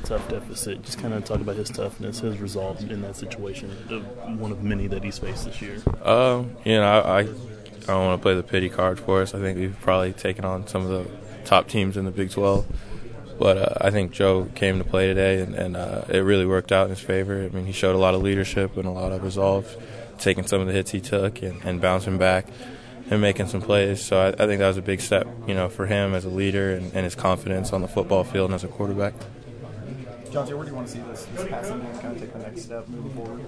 tough deficit. Just kind of talk about his toughness, his resolve in that situation, one of many that he's faced this year. I don't want to play the pity card for us. I think we've probably taken on some of the top teams in the Big 12. But I think Joe came to play today, and it really worked out in his favor. I mean, he showed a lot of leadership and a lot of resolve, taking some of the hits he took and bouncing back and making some plays. So I think that was a big step, for him as a leader and his confidence on the football field and as a quarterback. Jonte, where do you want to see this passing game kind of take the next step moving forward?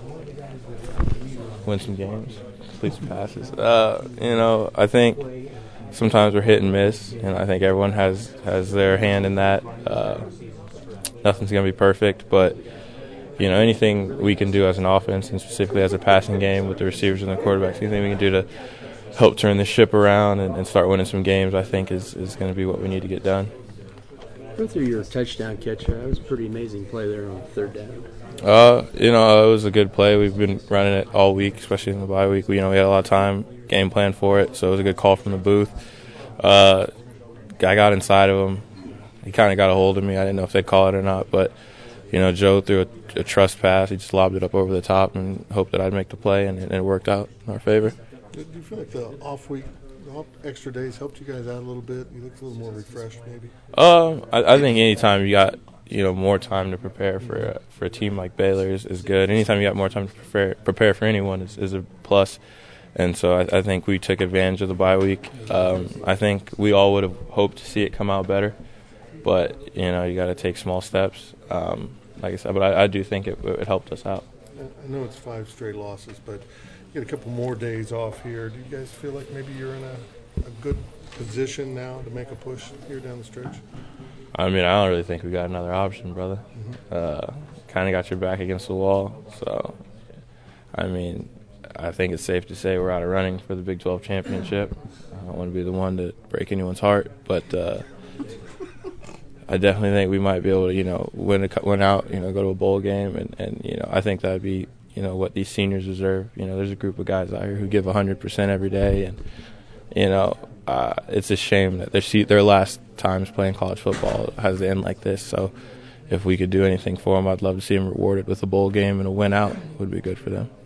Win some games, complete some passes. I think sometimes we're hit and miss, and I think everyone has their hand in that. Nothing's going to be perfect, but anything we can do as an offense and specifically as a passing game with the receivers and the quarterbacks, anything we can do to help turn the ship around and start winning some games, I think is going to be what we need to get done. Go through your touchdown catch. That was a pretty amazing play there on third down. It was a good play. We've been running it all week, especially in the bye week. We had a lot of time, game plan for it, so it was a good call from the booth. I got inside of him. He kind of got a hold of me. I didn't know if they'd call it or not, but Joe threw a trust pass. He just lobbed it up over the top and hoped that I'd make the play, and it worked out in our favor. Do you feel like the off week, extra days helped you guys out a little bit? You looked a little more refreshed, maybe. I think anytime you got more time to prepare for a team like Baylor is good. Anytime you got more time to prepare for anyone is a plus. And so I think we took advantage of the bye week. I think we all would have hoped to see it come out better, but you got to take small steps. Like I said, but I do think it helped us out. I know it's 5 straight losses, but you get a couple more days off here. Do you guys feel like maybe you're in a good position now to make a push here down the stretch? I mean, I don't really think we got another option, brother. Kind of got your back against the wall. So, I mean, I think it's safe to say we're out of running for the Big 12 championship. I don't want to be the one to break anyone's heart, but I definitely think we might be able to, win out, go to a bowl game, and I think that would be, what these seniors deserve. There's a group of guys out here who give 100% every day, and it's a shame that their last times playing college football has to end like this. So if we could do anything for them, I'd love to see them rewarded with a bowl game and a win out would be good for them.